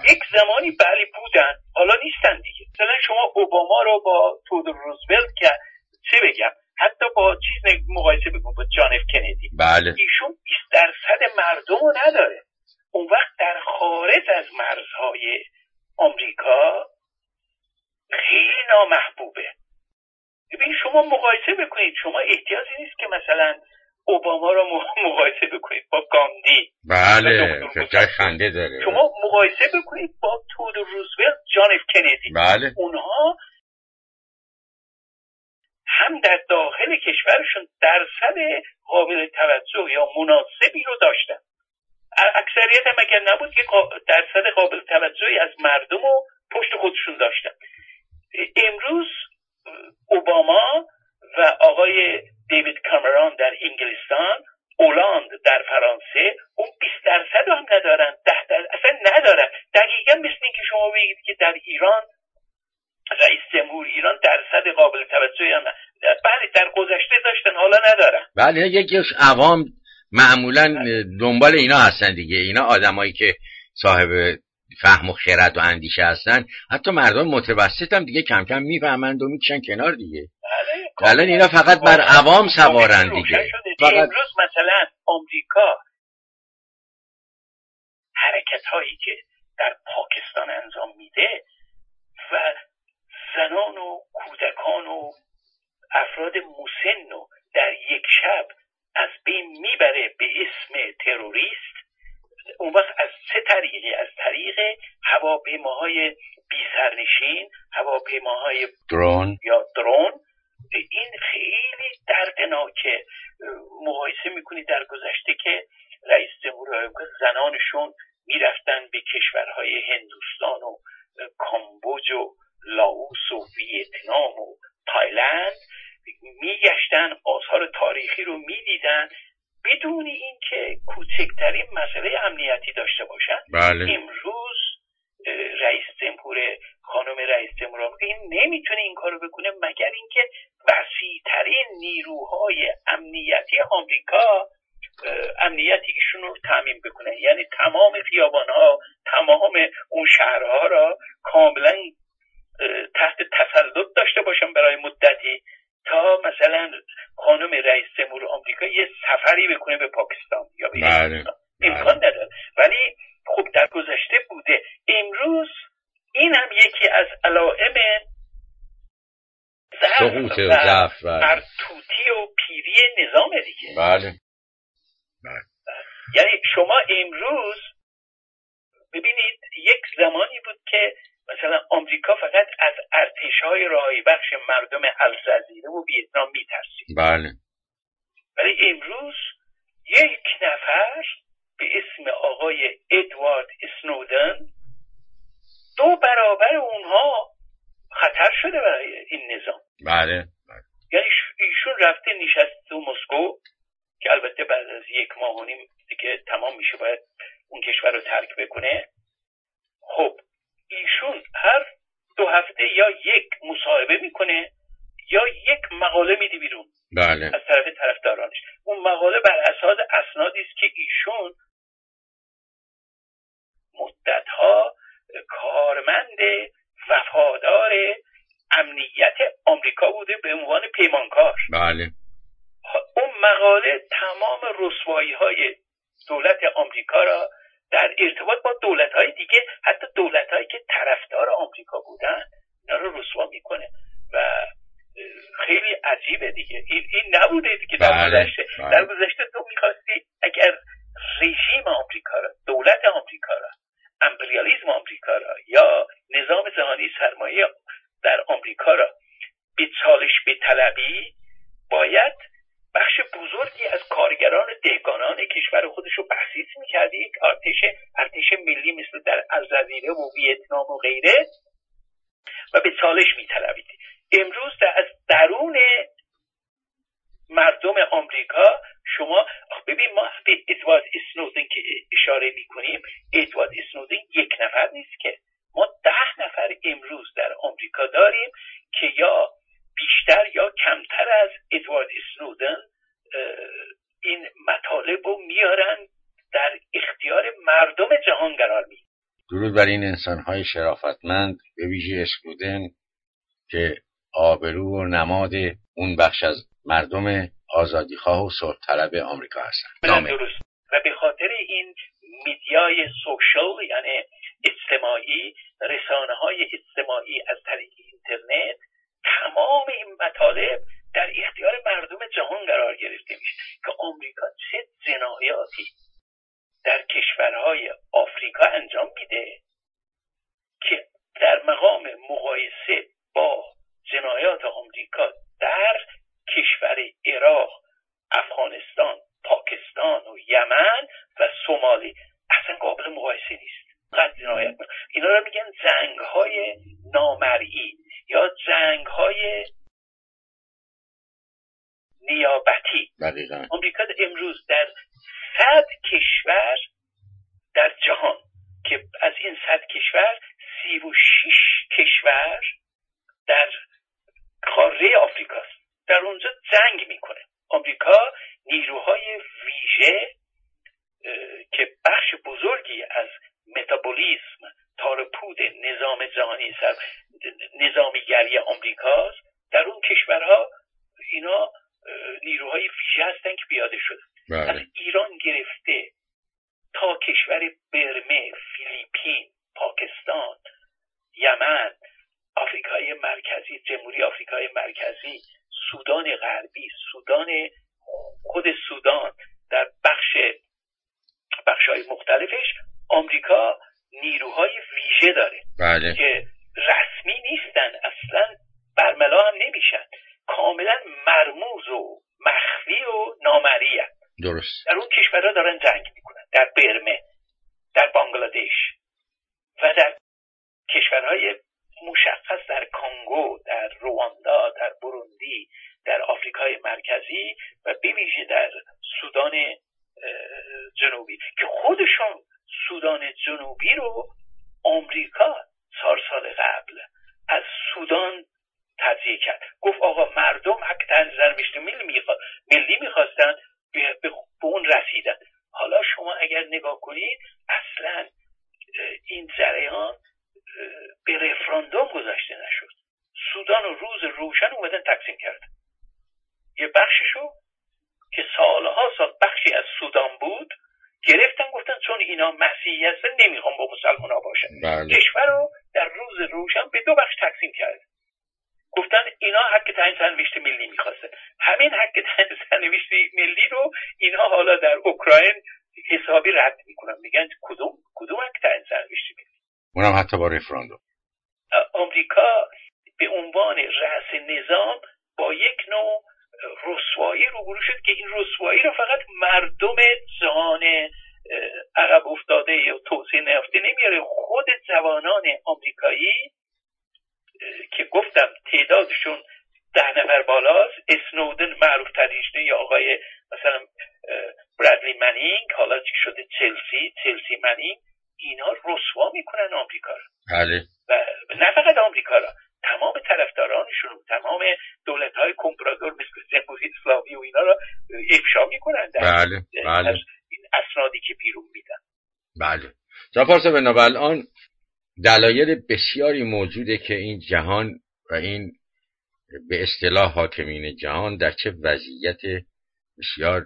یک زمانی بله بودن، حالا نیستن دیگه. مثلا شما اوباما رو با تودور روزولت که چه بگم، حتی با چیز مقایسه بکن، با جان اف کندی، بله. ایشون 20% مردم رو نداره. اون وقت در خارج از مرزهای آمریکا خیلی نامحبوبه. ببین شما مقایسه بکنید، شما احتیاجی نیست که مثلا اوباما رو مقایسه بکنید با گاندی. بله جای خنده داره. شما مقایسه بکنید با تودور روزولت، جان اف کندی. بله. اونها هم در داخل کشورشون درصد قابل توجه یا مناسبی رو داشتن. اکثریت هم اگر نبود که درصد قابل توجهی از مردم رو پشت خودشون داشتن. امروز اوباما و آقای دیوید کامرون در انگلستان، اولاند در فرانسه، اون 20% هم ندارن، 10% اصلا ندارن. دقیقا مثل این که شما بگید که در ایران رئیس جمهور ایران درصد قابل توجهی هم بله در گذشته داشتن، حالا ندارن. بله یکیش عوام معمولا دنبال اینا هستن دیگه. اینا آدمایی که صاحب فهم و خرد و اندیشه هستن، حتی مردم متوسط هم دیگه کم کم میفهمند و میکشن کنار دیگه. الان اینا فقط بر عوام سوارن دیگه. فقط امروز مثلا آمریکا حرکت هایی که در پاکستان انجام میده و زنان و کودکان و افراد مسن رو در یک شب از بین میبره به اسم تروریست، اون وقت از چه طریقی؟ از طریق هواپیماهای بی سرنشین، هواپیماهای درون یا درون. این خیلی دردناکه. مقایسه میکنی در گذشته که رئیس جمهور آمریکا زنانشون میرفتن به کشورهای هندوستان و کامبوج و لاوس و ویتنام و تایلند میگشتن، آثار تاریخی رو میدیدن بدون اینکه کوچکترین مسئله امنیتی داشته باشن. بله. امروز خانم رئیس جمهور آمریکا این نمیتونه این کارو بکنه مگر اینکه وسیع‌ترین نیروهای امنیتی آمریکا امنیتی ایشون رو تامین بکنه، یعنی تمام خیابان‌ها، تمام اون شهرها را کاملا تحت تسلط داشته باشن برای مدتی، تا مثلا خانم رئیس جمهور آمریکا یه سفری بکنه به پاکستان یا به هندوستان. امکان نداره. ولی خب در گذشته بوده. امروز این هم یکی از علائم ضعف و مرطوطی و پیری نظام دیگه. بله. یعنی شما امروز ببینید یک زمانی بود که مثلا آمریکا فقط از ارتش‌های راهی بخش مردم الجزیره و ویتنام میترسید. بله. ولی امروز یک نفر به اسم آقای ادوارد اسنودن 2 برابر اونها خطر شده برای این نظام. بله. یعنی ایشون رفته نشسته تو مسکو که البته بعد از 1 ماه و نیم دیگه تمام میشه، باید اون کشور رو ترک بکنه. خب ایشون هر 2 هفته یا یک مصاحبه میکنه یا یک مقاله میده بیرون. بله. از طرف طرفدارانش. اون مقاله بر اساس اسنادی است که ایشون مدتها کارمند وفادار امنیت آمریکا بوده به عنوان پیمانکار. بله. اون مقاله تمام رسوایی‌های دولت آمریکا را در ارتباط با دولت‌های دیگه، حتی دولت‌هایی که طرفدار آمریکا بودن، اینا رو رسوا میکنه و خیلی عجیبه دیگه. این نبوده که در گذشته. در گذشته تو می‌خواستی اگر رژیم آمریکا را، دولت آمریکا را، امپریالیسم آمریکا را یا نظام جهانی سرمایه در آمریکا را به چالش بطلبی، باید بخش بزرگی از کارگران دهقانان کشور خودش رو بسیج می‌کردی، یک ارتش ملی مثل در الجزیره و ویتنام و غیره، و به چالش می‌طلبید. امروز از درون مردم آمریکا شما ببین، ما به ادوارد اسنودن که اشاره می‌کنیم، ادوارد اسنودن یک نفر نیست که، ما 10 نفر امروز در آمریکا داریم که یا بیشتر یا کمتر از ادوارد اسنودن این مطالب رو میارن در اختیار مردم جهان قرار میدن. درود بر این انسان‌های شرافتمند، به ویژه اسکودن که آبرو و نماد اون بخش از مردم آزادیخواه و صلح طلب آمریکا هستن. درست. و به خاطر این میدیای سوشال، یعنی اجتماعی، رسانه‌های اجتماعی از طریق اینترنت، تمام این مطالب در اختیار مردم جهان قرار گرفته میشه که آمریکا چه جنایاتی در کشورهای آفریقا انجام میده که در مقام مقایسه با جنایات آمریکا در کشور عراق، افغانستان، پاکستان و یمن و سومالی اصلا قابل مقایسه نیست. قد جنایت اینا رو میگن جنگ‌های نامرئی یا جنگ‌های نیابتی. دقیقاً. آمریکا امروز در 100 کشور در جهان که از این 100 کشور 36 کشور در قاره آفریقاست، در اونجا جنگ میکنه. آمریکا نیروهای ویژه که بخش بزرگی از متابولیسم تارپود نظام جهانی نظامیگری آمریکاست، در اون کشورها اینا نیروهای ویژه هستن که پیاده شده. از ایران گرفته تا کشور برمه، فیلیپین، پاکستان، یمن، آفریقای مرکزی، جمهوری آفریقای مرکزی، سودان غربی، خود سودان، در بخش‌های مختلفش آمریکا نیروهای ویژه داره. بله. که رسمی نیستن، اصلا برملا هم نمیشن، کاملا مرموز و مخفی و نامرئی هستن. درست. در اون کشورها دارن جنگ میکنن، در برمه، در بانگلادش و در کشورهای مشخص، در کانگو، در رواندا، در بروندی، در آفریقای مرکزی و به ویژه در سودان جنوبی که خودشون سودان جنوبی رو آمریکا سال قبل از سودان تجزیه کرد. گفت آقا مردم حق سرنوشت ملی میخواستن، به اون رسیدن. حالا شما اگر نگاه کنید اصلا این جریان به رفراندوم گذاشته نشد. سودان رو روز روشن اومدن تقسیم کردن. یه بخششو که سالها سال بخشی از سودان بود گرفتن، گفتن چون اینا مسیحی هستن نمیخوام با مسلمان ها باشن. بله. کشور رو در روز روشن به 2 بخش تقسیم کردن. گفتن اینا حق تعیین سرنوشت ملی میخواستن. همین حق تعیین سرنوشت ملی رو اینا حالا در اوکراین حسابی رد میکنن، میگن کدوم حق تعیین سرنوشت ملی؟ اونم حتی با رفراندوم. آمریکا به عنوان رأس نظام با یک نوع رسوایی روبرو شد که این رسوایی رو فقط مردم جهان عقب افتاده یا توسعه نیافته نمیاره، خود جوانان آمریکایی که گفتم تعدادشون 10 نفر بالاست، اسنودن معروف ترینشونه یا آقای مثلا برادلی منینگ، حالا چی شده چلسی منینگ، اینها رسوا میکنن آمریکا رو. بله. و نه فقط آمریکا را، تمام طرفدارانشون، تمام دولت‌های کمپرادور مثل جمهوری اسلامی و اینا را افشا میکنن در بله. این اسنادی که بیرون میدن. بله. جناب بنابراین دلایل بسیاری موجوده که این جهان و این به اصطلاح حاکمین جهان در چه وضعیت بسیار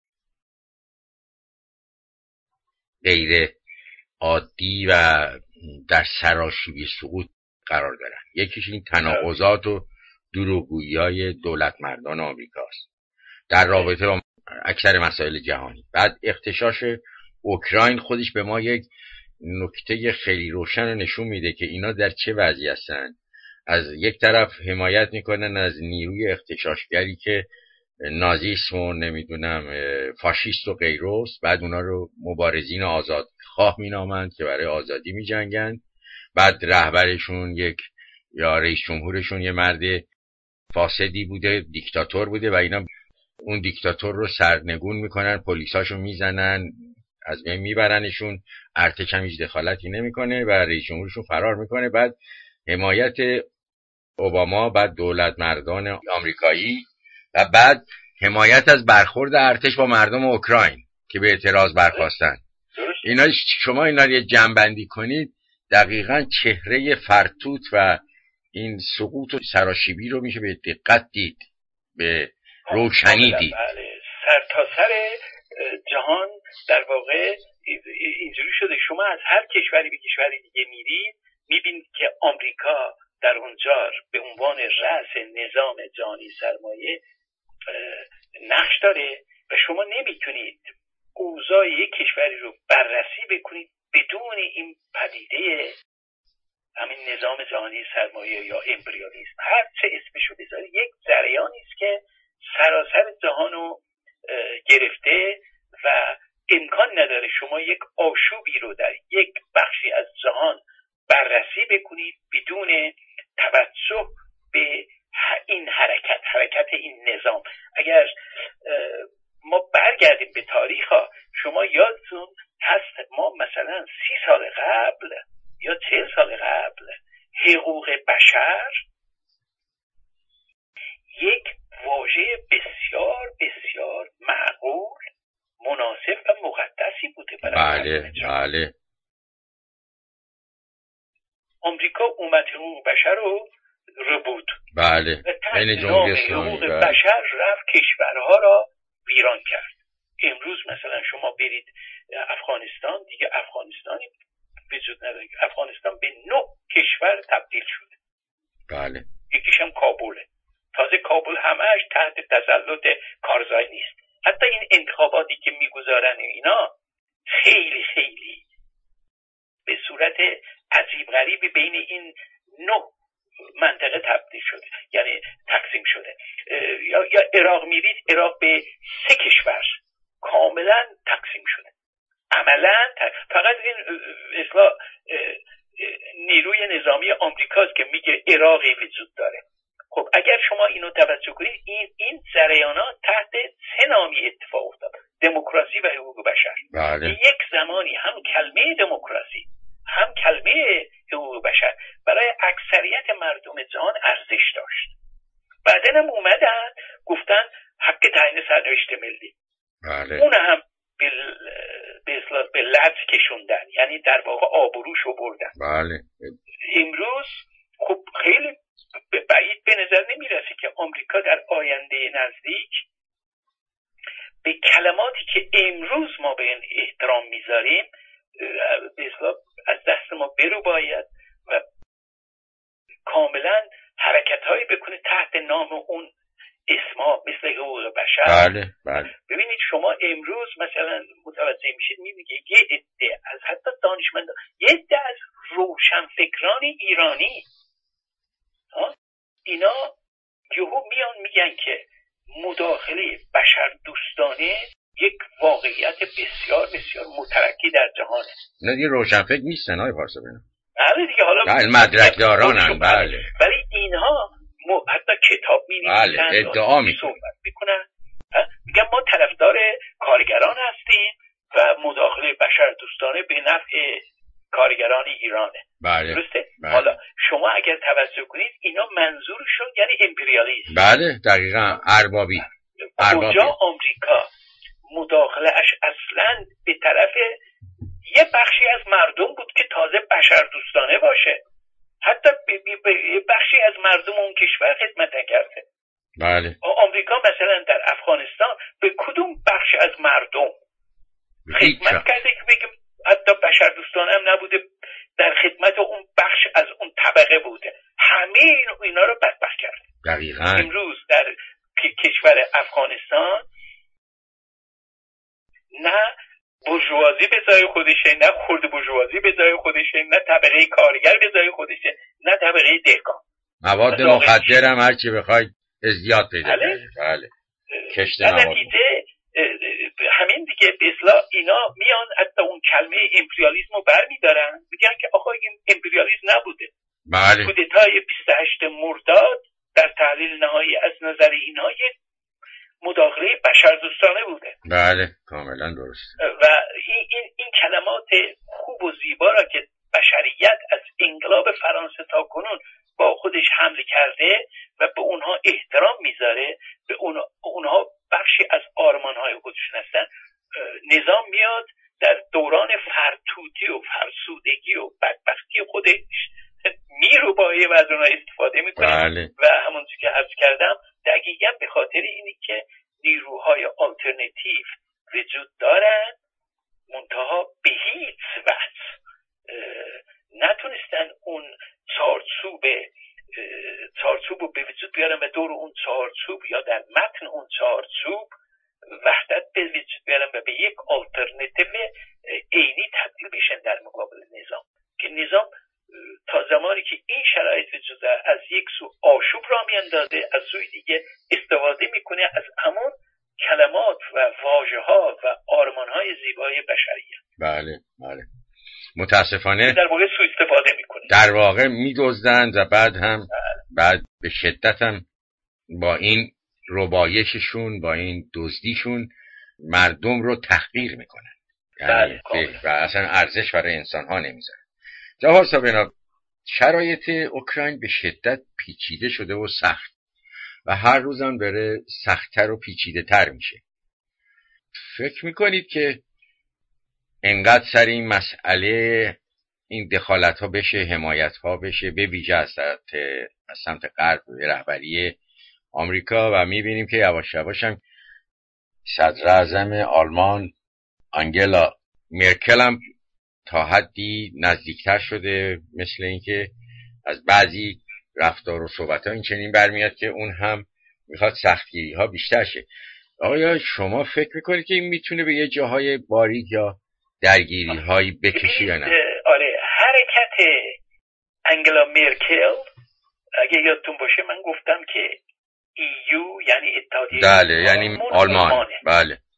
غیر عادی و در سراشیبی سقوط قرار دارن. یکیش این تناقضات و دروغگویی‌های دولت مردان آمریکاست در رابطه با اکثر مسائل جهانی. بعد اغتشاش اوکراین خودش به ما یک نکته خیلی روشن نشون میده که اینا در چه وضعی هستن. از یک طرف حمایت میکنن از نیروی اغتشاشگری که نازیسم و نمیدونم فاشیست و غیروست، بعد اونا رو مبارزین آزادخواه مینامند که برای آزادی میجنگن. بعد رهبرشون یا رئیس جمهورشون یه مرد فاسدی بوده، دیکتاتور بوده و اینا اون دیکتاتور رو سرنگون میکنن، پلیساشو میزنن، از بین میبرنشون، ارتش هم هیچ دخالتی نمیکنه و رئیس جمهورشون فرار میکنه. بعد حمایت اوباما، بعد دولت مردان آمریکایی و بعد حمایت از برخورد ارتش با مردم اوکراین که به اعتراض برخاستن. اینا شما اینا رو جمع‌بندی کنید دقیقاً چهره فرتوت و این سقوط و سراشیبی رو میشه به دقت دید، به روشنی دید. بله. سر تا سر جهان در واقع اینجوری شده. شما از هر کشوری به کشوری دیگه میرید میبینید که آمریکا در اونجا به عنوان رأس نظام جهانی سرمایه نقش داره و شما نمیتونید اوضاع یک کشوری رو بررسی بکنید بدون این پدیده همین نظام جهانی سرمایه یا امپریالیسم، هر چه اسمشو بذارید، یک جریانی است که سراسر جهان رو گرفته و امکان نداره شما یک آشوبی رو در یک بخشی از جهان بررسی بکنید بدون توجه به این حرکت این نظام. اگر ما برگردیم به تاریخ ها، شما یادتون هست ما مثلا 30 سال قبل یا 40 سال قبل حقوق بشر یک واژه بسیار بسیار معقول، مناسب و مقدسی بوده برای بله. آمریکا اومد حقوق بشر رو بود. بله. این جمهوری اسلامی بشر رفت کشورها را ویران کرد. امروز مثلا شما برید افغانستان، دیگه افغانستانی وجود نداره. افغانستان به 9 کشور تبدیل شده. بله. یکیش هم کابوله. تازه کابل همش تحت تسلط کارزای نیست. حتی این انتخاباتی که میگذارن اینا خیلی خیلی به صورت عجیب غریبی بین این 9 منطقه تبدیل شده، یعنی تقسیم شده. یا عراق میرید، عراق به 3 کشور کاملا تقسیم شده. عملا فقط این اصلا نیروی نظامی آمریکاست که میگه عراقی وجود داره. خب اگر شما اینو توجه کنید، این جریانات تحت 3 نامی اتفاق افتاد: دموکراسی و حقوق بشر. بله. یک زمانی هم کلمه دموکراسی هم کلمه حقوق بشر برای اکثریت مردم جهان ارزش داشت. بعدن هم اومدن گفتن حق تعیین سرنوشت ملی. بله. اون هم به لج کشوندن، یعنی در واقع آبروشو بردن. بله. امروز خب خیلی بعید به نظر نمیرسه که آمریکا در آینده نزدیک به کلماتی که امروز ما به این احترام میذاریم به اصطلاح از دست ما برو باید و کاملا حرکت‌هایی بکنه تحت نام اون اسما مثل حقوق بشر. بله. ببینید شما امروز مثلا متوجه میشید میبینید یه عده از حتی دانشمندان، یه عده از روشنفکران ایرانی اینا یهو میان میگن که مداخله بشر دوستانه یک واقعیت بسیار بسیار مترکی در جهانه. نه دیگه روشنفکر نیستن های پارسا بینم. بله دیگه، حالا مدرک دارانن. بله. ولی اینها حتی کتاب می‌نویسن، بله. ادعا میکنن، صحبت میکنن، میگن ما طرفدار کارگران هستیم و مداخله بشر دوستانه به نفع کارگران ایرانه. بله. درسته؟ بله. حالا شما اگر توجه کنید اینا منظورشون یعنی امپریالیسم. بله دقیقاً اربابی. کجا آمریکا مداخله اش اصلا به طرف یه بخشی از مردم بود که تازه بشر دوستانه باشه، حتی به بخشی از مردم اون کشور خدمت نکرده. بله. آمریکا مثلا در افغانستان به کدوم بخش از مردم خدمت کرده که بگیم حتی بشر دوستانه هم نبوده، در خدمت اون بخش از اون طبقه بوده؟ همه اینا رو بدبخت کرده. دقیقاً. امروز در کشور افغانستان نه بورژوازی به جای خودشه، نه خرد بورژوازی به جای خودشه، نه طبقه کارگر به جای خودشه، نه طبقه دهقان. مواد مخدر هم هر چی بخواید ازدیاد پیدا کنید. بله. کشت مواد. نتیجه همین دیگه به اصطلاح اینا میان حتی اون کلمه امپریالیسم رو برمیدارن، میگن که آقا این امپریالیسم نبوده. بله. کودتای 28 مرداد در تحلیل نهایی از نظر اینها یک مداخله بشردوستانه بوده. بله کاملا درست. و این کلمات خوب و زیبا را که بشریت از انقلاب فرانسه تا کنون با خودش حمل کرده و به اونها احترام میذاره، به اونها بخشی از آرمانهای خودشون هستن، نظام میاد در دوران فرتوتی و فرسودگی و بدبختی خودش میروبایه و از اونها استفاده میکنه. بله. و همونجور که عرض کردم دقیقا به خاطر اینی که نیروهای آلترنتیو وجود دارن، منتها به هیچ وجه نتونستن اون چارچوب رو به وجود بیارن و دور اون چارچوب یا در متن اون چارچوب وحدت به وجود بیارن و به یک آلترنتیو عینی تبدیل بشن در مقابل نظام، که نظام تا زمانی که این شرایط وجود داره از یک سو آشوب را میاندازه، از سوی دیگه استفاده میکنه از همون کلمات و واژه‌ها و آرمان‌های زیبای بشریت. بله بله. متاسفانه در واقع سوء استفاده میکنه، در واقع میدزدند و بعد به شدت هم با این ربایششون، با این دزدیشون مردم رو تحقیر میکنن. یعنی و اصلا ارزش برای انسان ها نمیذارن. جهاد صاحب، شرایط اوکراین به شدت پیچیده شده و سخت و هر روزم داره سخت‌تر و پیچیده تر میشه. فکر میکنید که انقدر سر این مسئله این دخالت ها بشه، حمایت ها بشه، به ویژه از سمت غرب رهبری آمریکا، و میبینیم که یواش یواش هم صدر اعظم آلمان آنگلا مرکل هم تا حدی نزدیکتر شده، مثل اینکه از بعضی رفتار و صحبت ها این چنین برمیاد که اون هم میخواد سختگیری ها بیشتر شه. آیا شما فکر میکنید که این میتونه به یه جاهای باریک یا درگیری هایی بکشه یا نه؟ آره، حرکت انگلا مرکل اگه یادتون باشه من گفتم که EU یعنی اتحادیه بله، یعنی آلمان. بله.